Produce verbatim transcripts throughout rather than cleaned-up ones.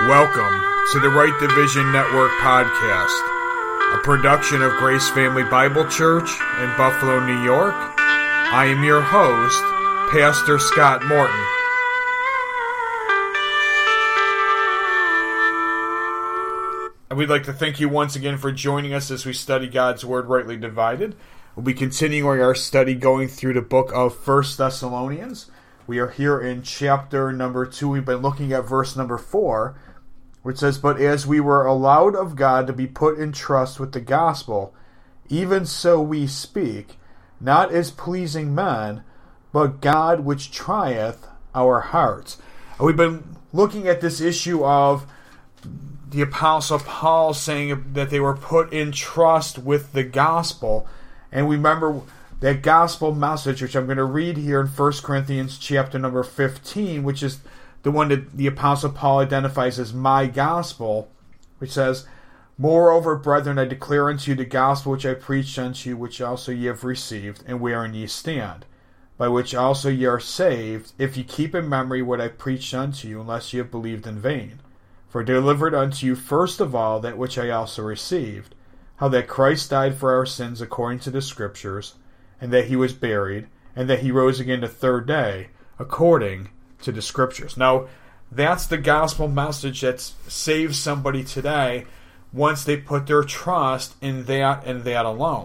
Welcome to the Right Division Network podcast, a production of Grace Family Bible Church in Buffalo, New York. I am your host, Pastor Scott Morton. And we'd like to thank you once again for joining us as we study God's Word rightly divided. We'll be continuing our study going through the book of First Thessalonians. We are here in chapter number two. We've been looking at verse number four, which says, "But as we were allowed of God to be put in trust with the gospel, even so we speak, not as pleasing men, but God which trieth our hearts." And we've been looking at this issue of the Apostle Paul saying that they were put in trust with the gospel. And we remember that gospel message, which I'm going to read here in First Corinthians chapter number fifteen, which is the one that the Apostle Paul identifies as my gospel, which says, "Moreover, brethren, I declare unto you the gospel which I preached unto you, which also ye have received, and wherein ye stand, by which also ye are saved, if ye keep in memory what I preached unto you, unless ye have believed in vain. For I delivered unto you first of all that which I also received, how that Christ died for our sins according to the Scriptures, and that he was buried, and that he rose again the third day, according to the Scriptures." Now, that's the gospel message that saves somebody today once they put their trust in that and that alone.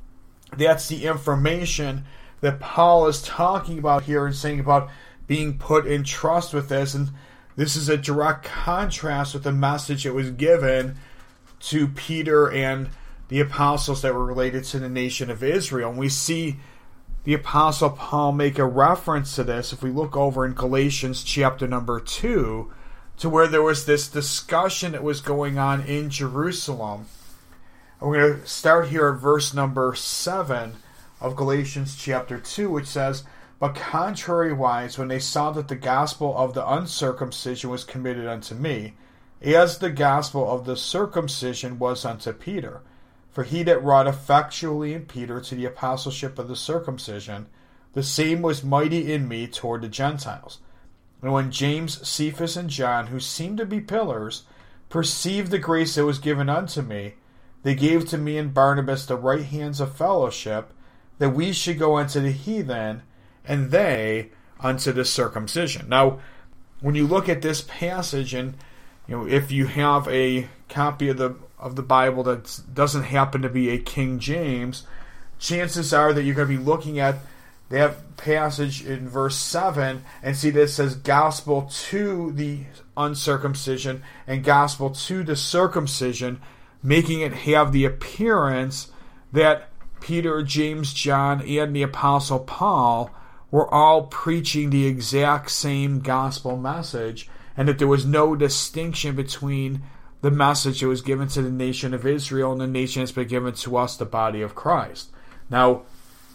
That's the information that Paul is talking about here and saying about being put in trust with this. And this is a direct contrast with the message that was given to Peter and the apostles that were related to the nation of Israel. And we see the Apostle Paul make a reference to this if we look over in Galatians chapter number two, to where there was this discussion that was going on in Jerusalem. And we're going to start here at verse number seven of Galatians chapter two, which says, "But contrariwise, when they saw that the gospel of the uncircumcision was committed unto me, as the gospel of the circumcision was unto Peter. For he that wrought effectually in Peter to the apostleship of the circumcision, the same was mighty in me toward the Gentiles. And when James, Cephas, and John, who seemed to be pillars, perceived the grace that was given unto me, they gave to me and Barnabas the right hands of fellowship, that we should go unto the heathen, and they unto the circumcision." Now, when you look at this passage, and you know, if you have a copy of the of the Bible that doesn't happen to be a King James, chances are that you're going to be looking at that passage in verse seven and see that it says gospel to the uncircumcision and gospel to the circumcision, making it have the appearance that Peter, James, John, and the Apostle Paul were all preaching the exact same gospel message, and that there was no distinction between the message that was given to the nation of Israel and the nation that's been given to us, the body of Christ. Now,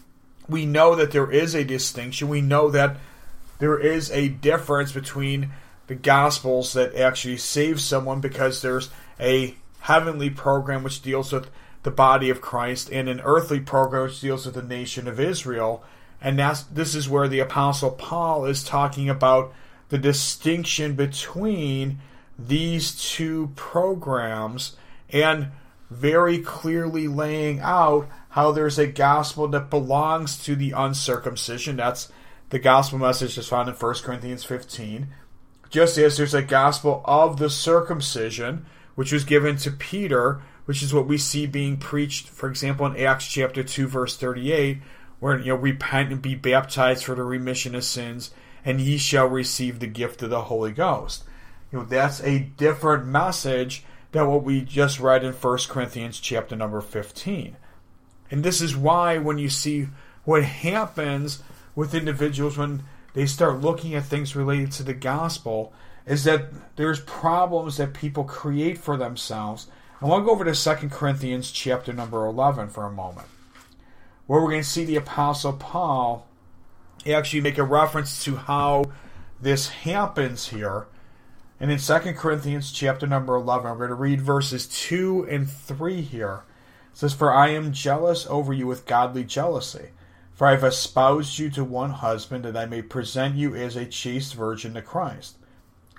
we know that there is a distinction. We know that there is a difference between the gospels that actually save someone, because there's a heavenly program which deals with the body of Christ and an earthly program which deals with the nation of Israel. And that's, this is where the Apostle Paul is talking about the distinction between these two programs, and very clearly laying out how there's a gospel that belongs to the uncircumcision. That's the gospel message that's found in First Corinthians fifteen. Just as there's a gospel of the circumcision, which was given to Peter, which is what we see being preached, for example, in Acts chapter two, verse thirty-eight, where, you know, repent and be baptized for the remission of sins, and ye shall receive the gift of the Holy Ghost. You know, that's a different message than what we just read in First Corinthians chapter number fifteen. And this is why when you see what happens with individuals when they start looking at things related to the gospel, is that there's problems that people create for themselves. I want to go over to Second Corinthians chapter number eleven for a moment, where we're going to see the Apostle Paul actually make a reference to how this happens here. And in Second Corinthians chapter number eleven, we're going to read verses two and three here. It says, "For I am jealous over you with godly jealousy, for I have espoused you to one husband, that I may present you as a chaste virgin to Christ.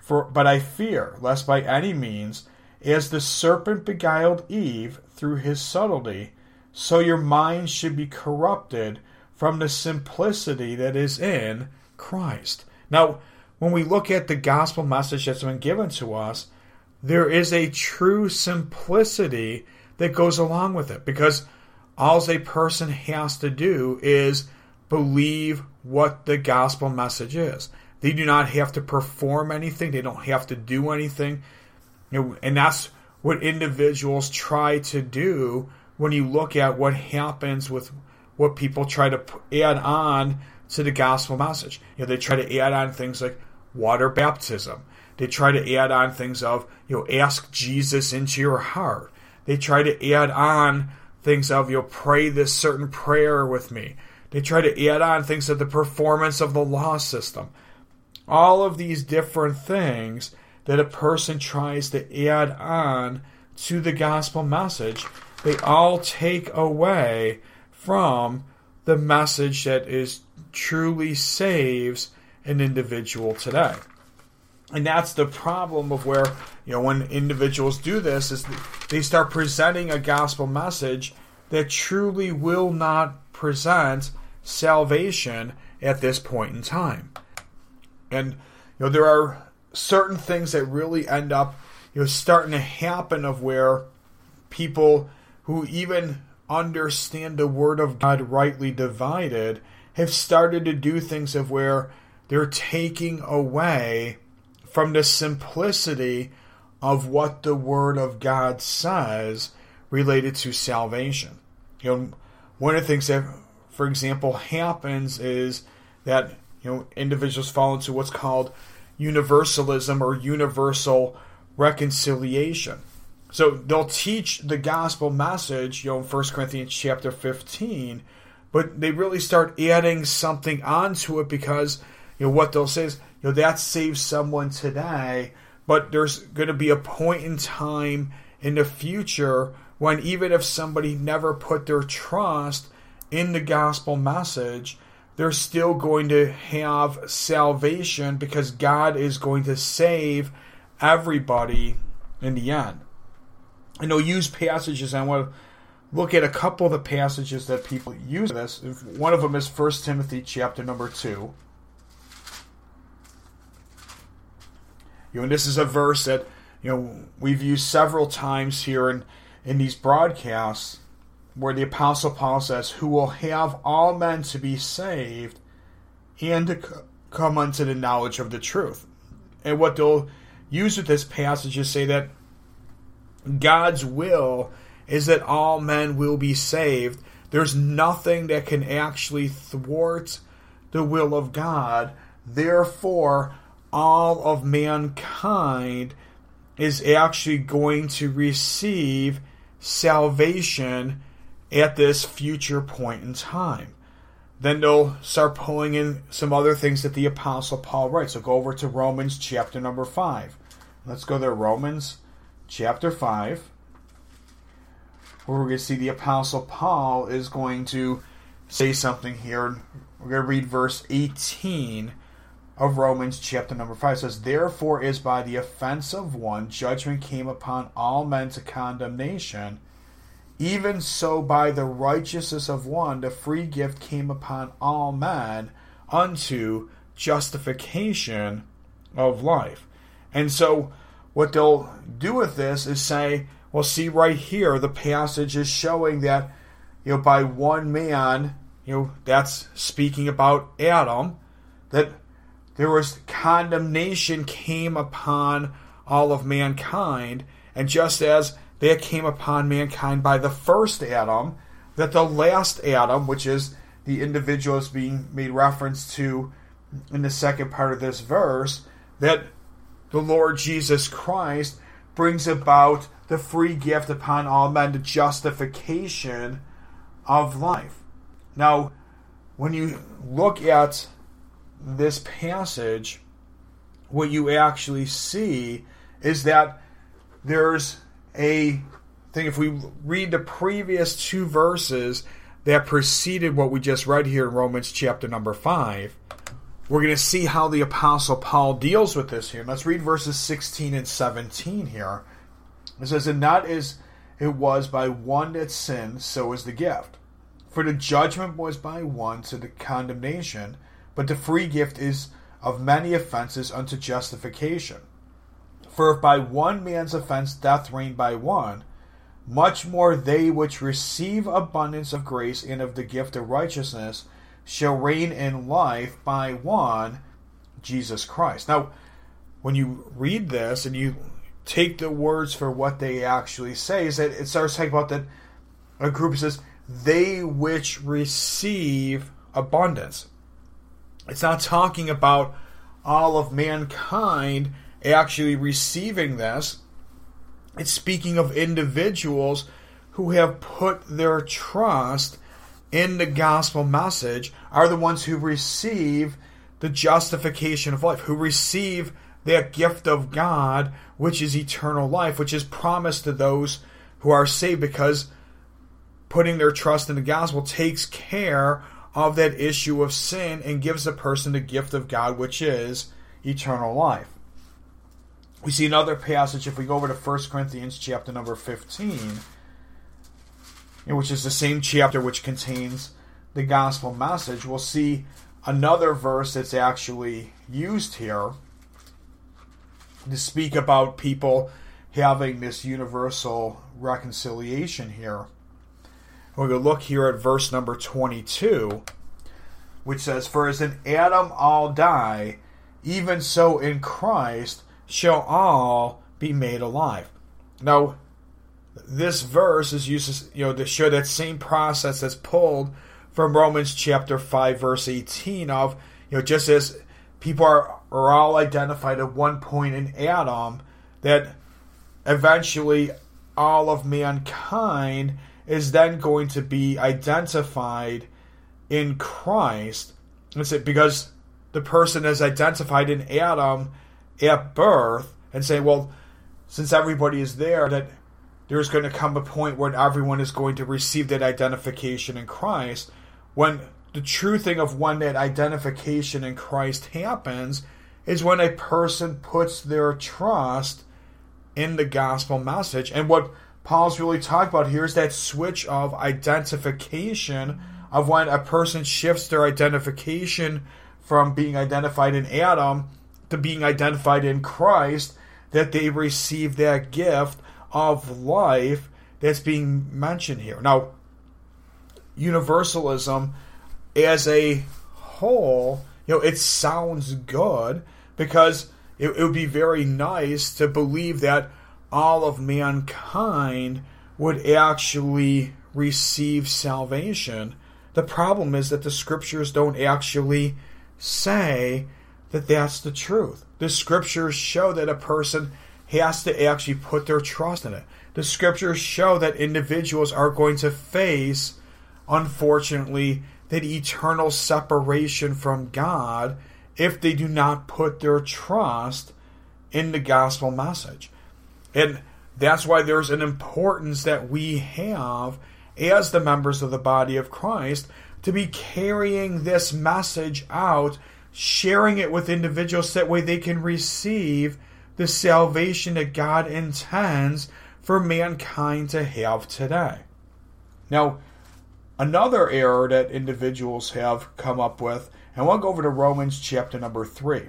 For, but I fear, lest by any means, as the serpent beguiled Eve through his subtlety, so your minds should be corrupted from the simplicity that is in Christ. Now, when we look at the gospel message that's been given to us, there is a true simplicity that goes along with it, because all a person has to do is believe what the gospel message is. They do not have to perform anything. They don't have to do anything. You know, and that's what individuals try to do when you look at what happens with what people try to add on to the gospel message. You know, they try to add on things like water baptism. They try to add on things of, you know, ask Jesus into your heart. They try to add on things of, you know, pray this certain prayer with me. They try to add on things of the performance of the law system. All of these different things that a person tries to add on to the gospel message, they all take away from the message that is truly saves an individual today. And that's the problem of where, you know, when individuals do this, is they start presenting a gospel message that truly will not present salvation at this point in time. And, you know, there are certain things that really end up, you know, starting to happen of where people who even understand the Word of God rightly divided have started to do things of where they're taking away from the simplicity of what the Word of God says related to salvation. You know, one of the things that, for example, happens is that, you know, individuals fall into what's called universalism or universal reconciliation. So they'll teach the gospel message, you know, in First Corinthians chapter fifteen, but they really start adding something onto it because, you know, what they'll say is, you know, that saves someone today, but there's going to be a point in time in the future when even if somebody never put their trust in the gospel message, they're still going to have salvation because God is going to save everybody in the end. And they'll use passages. I want to look at a couple of the passages that people use this. One of them is First Timothy chapter number two. You know, and this is a verse that, you know, we've used several times here in, in these broadcasts, where the Apostle Paul says, who will have all men to be saved and to come unto the knowledge of the truth. And what they'll use with this passage is say that God's will is that all men will be saved. There's nothing that can actually thwart the will of God. Therefore, all of mankind is actually going to receive salvation at this future point in time. Then they'll start pulling in some other things that the Apostle Paul writes. So go over to Romans chapter number five. Let's go there, Romans chapter five, where we're going to see the Apostle Paul is going to say something here. We're going to read verse eighteen of Romans chapter number five. It says, therefore is by the offense of one judgment came upon all men to condemnation, even so by the righteousness of one the free gift came upon all men unto justification of life. And so what they'll do with this is say, well, see right here, the passage is showing that, you know, by one man, you know, that's speaking about Adam, that there was condemnation came upon all of mankind, and just as that came upon mankind by the first Adam, that the last Adam, which is the individual is being made reference to in the second part of this verse, that the Lord Jesus Christ brings about the free gift upon all men, the justification of life. Now, when you look at this passage, what you actually see is that there's a thing. If we read the previous two verses that preceded what we just read here in Romans chapter number five, we're going to see how the Apostle Paul deals with this here. Let's read verses sixteen and seventeen here. It says, "And not as it was by one that sinned, so is the gift. For the judgment was by one to the condemnation, but the free gift is of many offenses unto justification. For if by one man's offense death reigned by one, much more they which receive abundance of grace and of the gift of righteousness shall reign in life by one, Jesus Christ." Now, when you read this and you take the words for what they actually say, is that it starts talking about that a group says, they which receive abundance. It's not talking about all of mankind actually receiving this. It's speaking of individuals who have put their trust in the gospel message, are the ones who receive the justification of life, who receive that gift of God, which is eternal life, which is promised to those who are saved, because putting their trust in the gospel takes care of that issue of sin and gives the person the gift of God, which is eternal life. We see another passage, if we go over to First Corinthians chapter number fifteen, which is the same chapter which contains the gospel message, we'll see another verse that's actually used here to speak about people having this universal reconciliation here. We're going to look here at verse number twenty-two, which says, "For as in Adam all die, even so in Christ shall all be made alive." Now, this verse is used, you know, to show that same process that's pulled from Romans chapter five, verse eighteen of, you know, just as people are, are all identified at one point in Adam, that eventually all of mankind is then going to be identified in Christ. That's it, because the person is identified in Adam at birth, and saying, well, since everybody is there, that there's going to come a point where everyone is going to receive that identification in Christ, when the true thing of when that identification in Christ happens is when a person puts their trust in the gospel message. And what Paul's really talking about here is that switch of identification, of when a person shifts their identification from being identified in Adam to being identified in Christ, that they receive that gift of life that's being mentioned here. Now, universalism as a whole, you know, it sounds good, because it, it would be very nice to believe that all of mankind would actually receive salvation. The problem is that the scriptures don't actually say that that's the truth. The scriptures show that a person has to actually put their trust in it. The scriptures show that individuals are going to face, unfortunately, that eternal separation from God if they do not put their trust in the gospel message. And that's why there's an importance that we have as the members of the body of Christ to be carrying this message out, sharing it with individuals, that way they can receive the salvation that God intends for mankind to have today. Now, another error that individuals have come up with, and we'll go over to Romans chapter number three.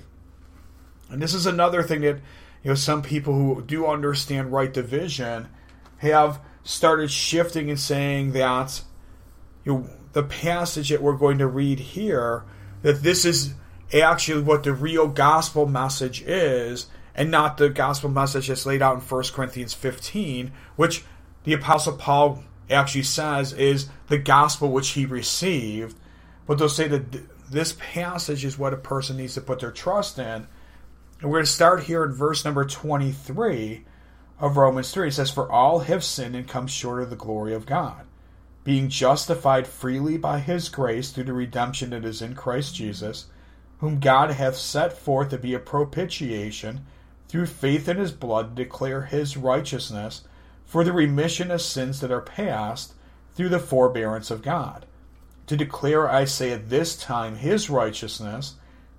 And this is another thing that, you know, some people who do understand right division have started shifting and saying that, you know, the passage that we're going to read here, that this is actually what the real gospel message is, and not the gospel message that's laid out in First Corinthians fifteen, which the Apostle Paul actually says is the gospel which he received. But they'll say that this passage is what a person needs to put their trust in. And we're going to start here in verse number twenty-three of Romans three. It says, "For all have sinned and come short of the glory of God, being justified freely by his grace through the redemption that is in Christ Jesus, whom God hath set forth to be a propitiation through faith in his blood, to declare his righteousness for the remission of sins that are past through the forbearance of God. To declare, I say, at this time his righteousness,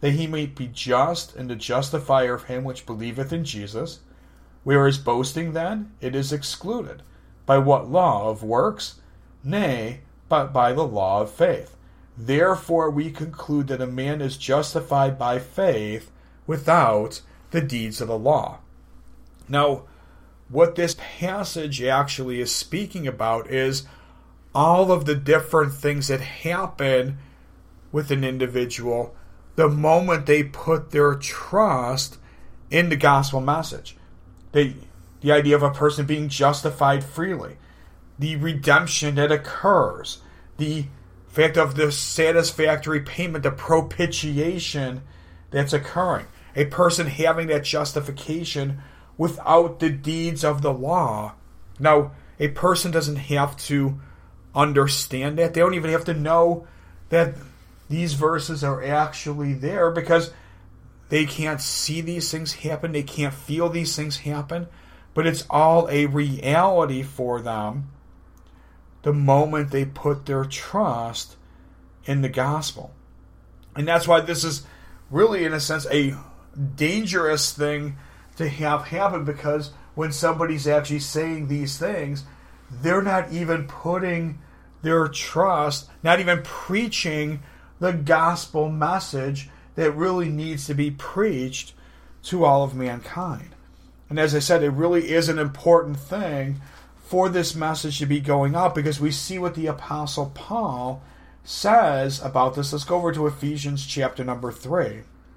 that he may be just and the justifier of him which believeth in Jesus. Where is boasting then? It is excluded. By what law? Of works? Nay, but by the law of faith. Therefore we conclude that a man is justified by faith without the deeds of the law. Now, what this passage actually is speaking about is all of the different things that happen with an individual the moment they put their trust in the gospel message. They, the idea of a person being justified freely, the redemption that occurs, the fact of the satisfactory payment, the propitiation that's occurring, a person having that justification without the deeds of the law. Now, a person doesn't have to understand that. They don't even have to know that these verses are actually there, because they can't see these things happen. They can't feel these things happen. But it's all a reality for them the moment they put their trust in the gospel. And that's why this is really, in a sense, a dangerous thing to have happen, because when somebody's actually saying these things, they're not even putting their trust, not even preaching the gospel message that really needs to be preached to all of mankind. And as I said, it really is an important thing for this message to be going out, because we see what the Apostle Paul says about this. Let's go over to Ephesians chapter number three.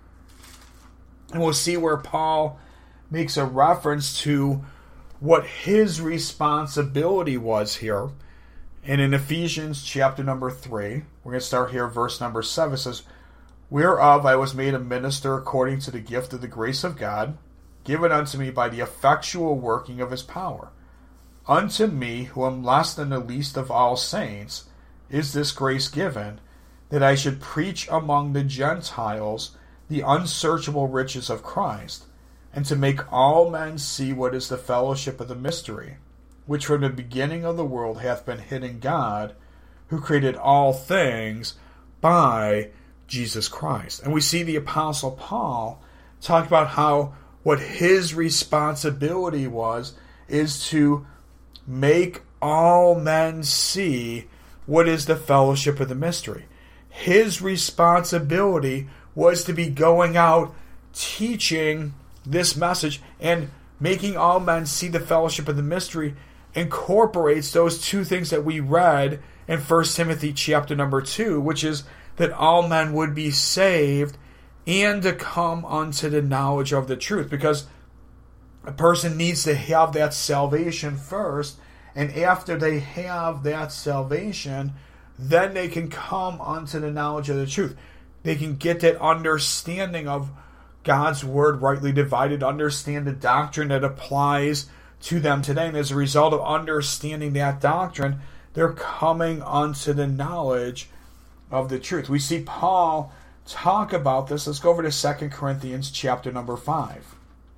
And we'll see where Paul makes a reference to what his responsibility was here. And in Ephesians chapter number three, we're going to start here, verse number seven. It says, "Whereof I was made a minister according to the gift of the grace of God, given unto me by the effectual working of his power. Unto me, who am less than the least of all saints, is this grace given, that I should preach among the Gentiles the unsearchable riches of Christ, and to make all men see what is the fellowship of the mystery, which from the beginning of the world hath been hid in God, who created all things by Jesus Christ." And we see the Apostle Paul talk about how what his responsibility was is to make all men see what is the fellowship of the mystery. His responsibility was to be going out teaching this message, and making all men see the fellowship of the mystery incorporates those two things that we read in First Timothy chapter number two, which is that all men would be saved and to come unto the knowledge of the truth. Because a person needs to have that salvation first, and after they have that salvation, then they can come unto the knowledge of the truth. They can get that understanding of God's word rightly divided, understand the doctrine that applies to them today. And as a result of understanding that doctrine, they're coming unto the knowledge of the truth. We see Paul talk about this. Let's go over to Second Corinthians chapter number five.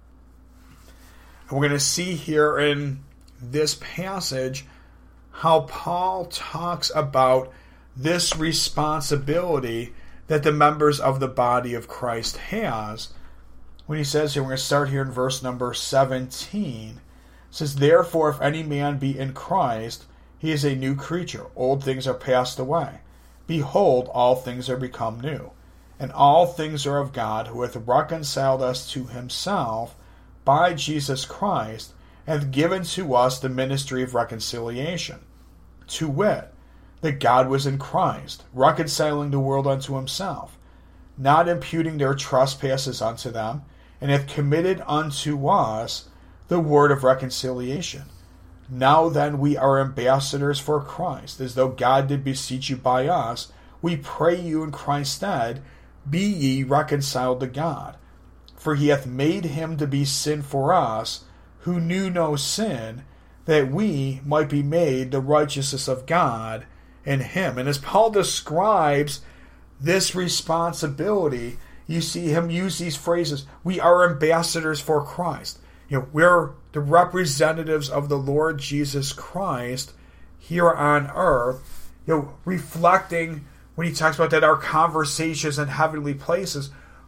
And we're going to see here in this passage how Paul talks about this responsibility that the members of the body of Christ has. When he says here, we're going to start here in verse number seventeen. It says, "Therefore, if any man be in Christ, he is a new creature. Old things are passed away. Behold, all things are become new. And all things are of God, who hath reconciled us to himself by Jesus Christ, and hath given to us the ministry of reconciliation. To wit, that God was in Christ, reconciling the world unto himself, not imputing their trespasses unto them, and hath committed unto us the word of reconciliation. Now then we are ambassadors for Christ, as though God did beseech you by us. We pray you in Christ's stead, be ye reconciled to God. For he hath made him to be sin for us, who knew no sin, that we might be made the righteousness of God in him." And as Paul describes this responsibility, you see him use these phrases. We are ambassadors for Christ. You know, we're the representatives of the Lord Jesus Christ here on earth. You know, reflecting when he talks about that our conversations in heavenly places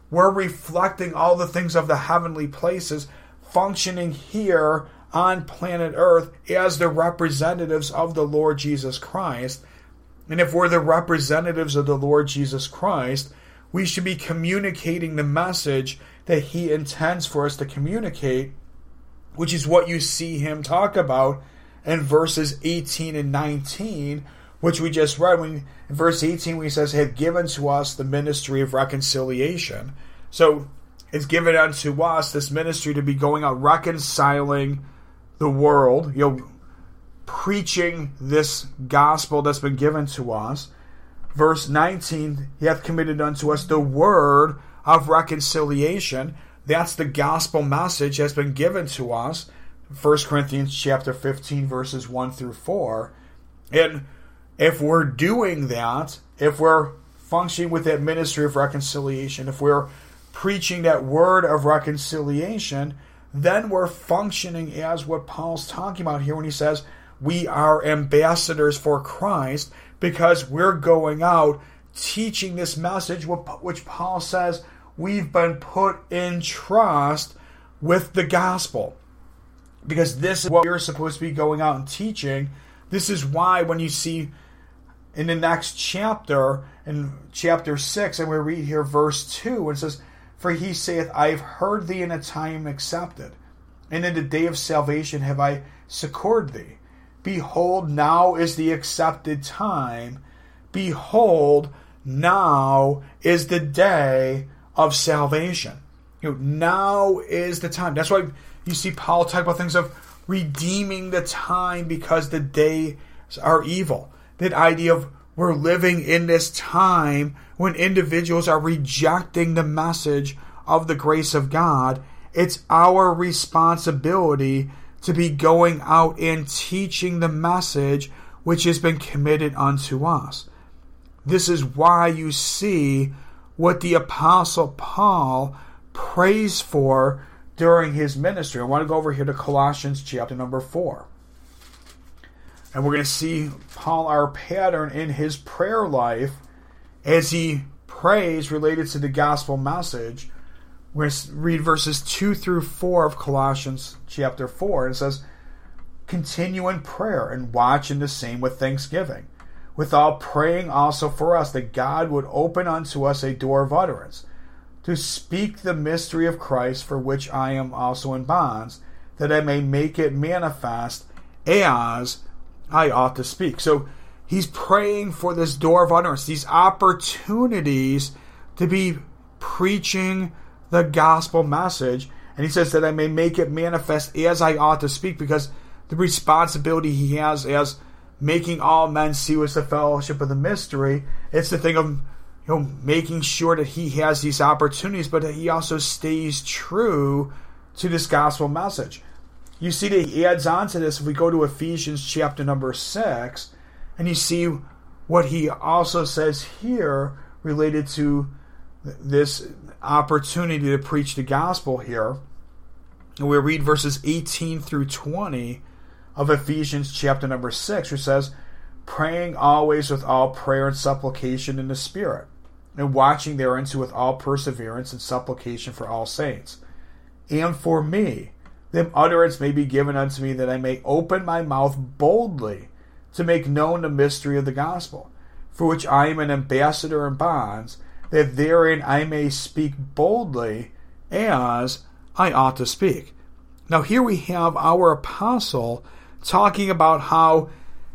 we're reflecting all the things of the heavenly places, functioning here on planet Earth as the representatives of the Lord Jesus Christ. And if we're the representatives of the Lord Jesus Christ, we should be communicating the message that he intends for us to communicate, which is what you see him talk about in verses eighteen and nineteen, which we just read. When, in verse eighteen, when he says, "have given to us the ministry of reconciliation." So it's given unto us, this ministry, to be going out reconciling the world, you know, preaching this gospel that's been given to us. Verse nineteen, he hath committed unto us the word of reconciliation. That's the gospel message that's been given to us. First Corinthians chapter fifteen, verses one through four. And if we're doing that, if we're functioning with that ministry of reconciliation, if we're preaching that word of reconciliation, then we're functioning as what Paul's talking about here when he says we are ambassadors for Christ, because we're going out teaching this message, which Paul says we've been put in trust with the gospel. Because this is what we're supposed to be going out and teaching. This is why when you see in the next chapter, in chapter six, and we read here verse two, it says, "For he saith, I have heard thee in a time accepted, and in the day of salvation have I succored thee. Behold, now is the accepted time. Behold, now is the day of salvation." You know, now is the time. That's why you see Paul talk about things of redeeming the time because the days are evil. That idea of we're living in this time when individuals are rejecting the message of the grace of God. It's our responsibility to be going out and teaching the message which has been committed unto us. This is why you see what the Apostle Paul prays for during his ministry. I want to go over here to Colossians chapter number four. And we're going to see Paul, our pattern in his prayer life, as he prays related to the gospel message. We're going to read verses two through four of Colossians chapter four. And it says, "Continue in prayer and watch in the same with thanksgiving, withal praying also for us, that God would open unto us a door of utterance, to speak the mystery of Christ, for which I am also in bonds, that I may make it manifest as I ought to speak." So he's praying for this door of utterance, these opportunities to be preaching the gospel message. And he says that I may make it manifest as I ought to speak, because the responsibility he has as making all men see what's the fellowship of the mystery, it's the thing of, you know, making sure that he has these opportunities, but that he also stays true to this gospel message. You see that he adds on to this if we go to Ephesians chapter number six, and you see what he also says here related to this opportunity to preach the gospel here. And we read verses eighteen through twenty of Ephesians chapter number six, which says, "Praying always with all prayer and supplication in the Spirit, and watching thereunto with all perseverance and supplication for all saints. And for me, that utterance may be given unto me, that I may open my mouth boldly to make known the mystery of the gospel, for which I am an ambassador in bonds, that therein I may speak boldly as I ought to speak." Now here we have our apostle talking about how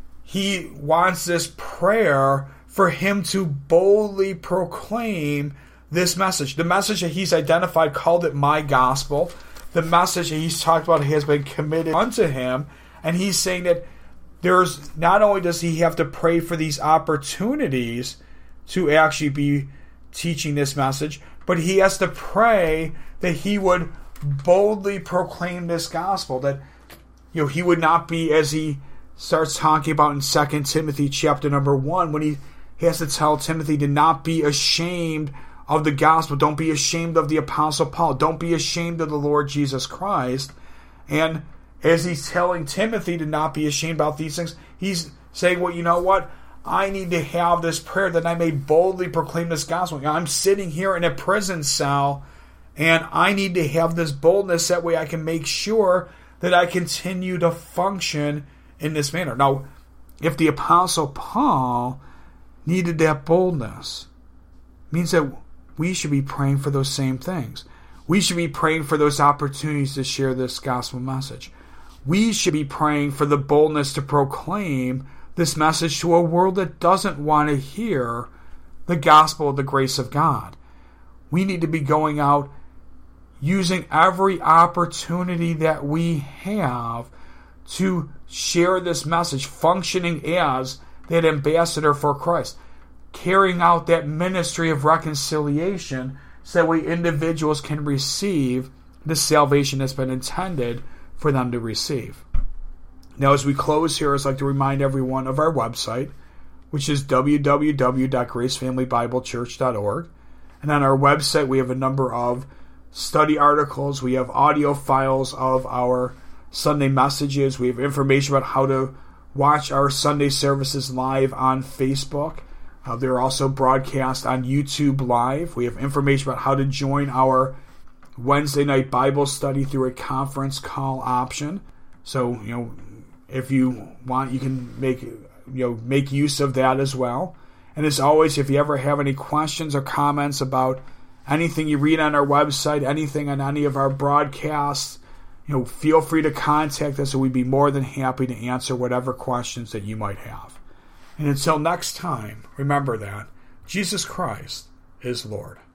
he wants this prayer for him to boldly proclaim this message. The message that he's identified, called it my gospel. The message that he's talked about has been committed unto him. And he's saying that there's, not only does he have to pray for these opportunities to actually be teaching this message, but he has to pray that he would boldly proclaim this gospel, that, you know, he would not be, as he starts talking about in Second Timothy chapter number one, when he has to tell Timothy to not be ashamed of the gospel. Don't be ashamed of the Apostle Paul. Don't be ashamed of the Lord Jesus Christ. And as he's telling Timothy to not be ashamed about these things, he's saying, well, you know what? I need to have this prayer that I may boldly proclaim this gospel. I'm sitting here in a prison cell, and I need to have this boldness. That way I can make sure that I continue to function in this manner. Now, if the Apostle Paul needed that boldness, it means that we should be praying for those same things. We should be praying for those opportunities to share this gospel message. We should be praying for the boldness to proclaim this message to a world that doesn't want to hear the gospel of the grace of God. We need to be going out using every opportunity that we have to share this message, functioning as that ambassador for Christ, carrying out that ministry of reconciliation so that we individuals can receive the salvation that's been intended for them to receive. Now, as we close here, I'd like to remind everyone of our website, which is w w w dot grace family bible church dot org. And on our website, we have a number of study articles. We have audio files of our Sunday messages. We have information about how to watch our Sunday services live on Facebook. Uh, they're also broadcast on YouTube Live. We have information about how to join our Wednesday night Bible study through a conference call option. So, you know, if you want, you can make you know make use of that as well. And as always, if you ever have any questions or comments about anything you read on our website, anything on any of our broadcasts, you know, feel free to contact us, and we'd be more than happy to answer whatever questions that you might have. And until next time, remember that Jesus Christ is Lord.